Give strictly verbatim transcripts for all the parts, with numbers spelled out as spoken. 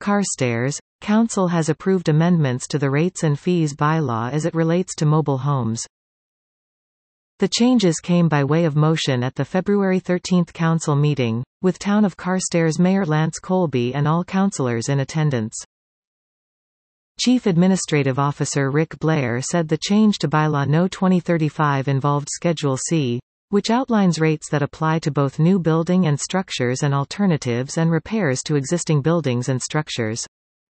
Carstairs, Council has approved amendments to the rates and fees bylaw as it relates to mobile homes. The changes came by way of motion at the February thirteenth Council meeting, with Town of Carstairs Mayor Lance Colby and all councillors in attendance. Chief Administrative Officer Rick Blair said the change to Bylaw No twenty thirty-five involved Schedule C, which outlines rates that apply to both new building and structures and alternatives and repairs to existing buildings and structures.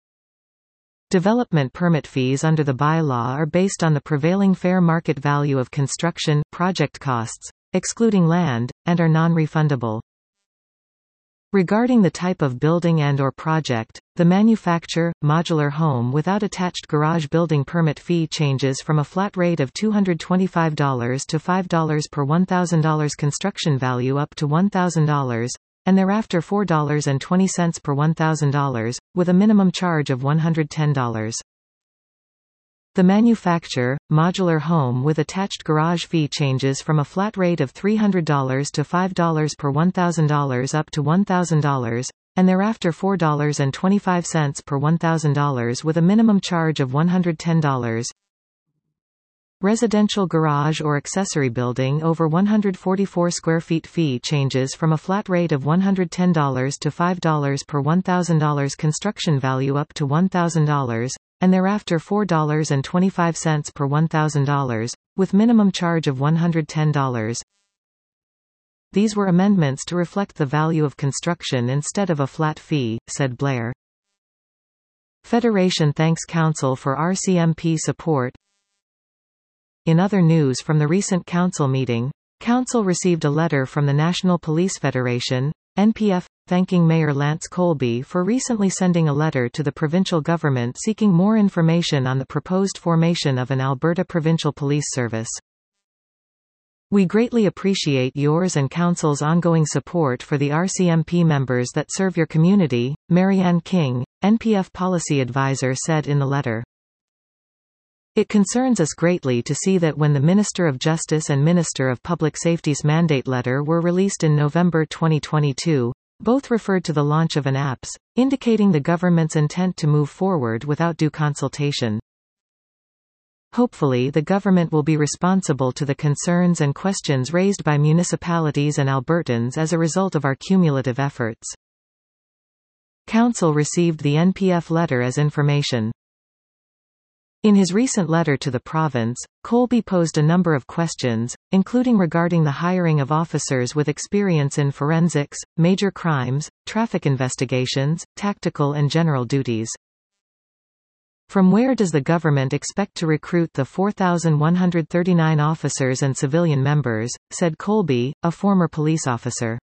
Development permit fees under the bylaw are based on the prevailing fair market value of construction project costs, excluding land, and are non-refundable. Regarding the type of building and or project, the manufacture, modular home without attached garage building permit fee changes from a flat rate of two hundred twenty-five dollars to five dollars per one thousand dollars construction value up to one thousand dollars, and thereafter four dollars and twenty cents per one thousand dollars, with a minimum charge of one hundred ten dollars. The manufacture, modular home with attached garage fee changes from a flat rate of three hundred dollars to five dollars per one thousand dollars up to one thousand dollars, and thereafter four dollars and twenty-five cents per one thousand dollars with a minimum charge of one hundred ten dollars. Residential garage or accessory building over one hundred forty-four square feet fee changes from a flat rate of one hundred ten dollars to five dollars per one thousand dollars construction value up to one thousand dollars, and thereafter four dollars and twenty-five cents per one thousand dollars, with minimum charge of one hundred ten dollars. These were amendments to reflect the value of construction instead of a flat fee, said Blair. Federation thanks Council for R C M P support. In other news from the recent Council meeting, Council received a letter from the National Police Federation, N P F, thanking Mayor Lance Colby for recently sending a letter to the provincial government seeking more information on the proposed formation of an Alberta Provincial Police Service. We greatly appreciate yours and Council's ongoing support for the R C M P members that serve your community, Marianne King, N P F Policy Advisor said in the letter. It concerns us greatly to see that when the Minister of Justice and Minister of Public Safety's mandate letter were released in November twenty twenty-two, both referred to the launch of an A P S, indicating the government's intent to move forward without due consultation. Hopefully the government will be responsible to the concerns and questions raised by municipalities and Albertans as a result of our cumulative efforts. Council received the N P F letter as information. In his recent letter to the province, Colby posed a number of questions, including regarding the hiring of officers with experience in forensics, major crimes, traffic investigations, tactical and general duties. From where does the government expect to recruit the four thousand one hundred thirty-nine officers and civilian members, said Colby, a former police officer.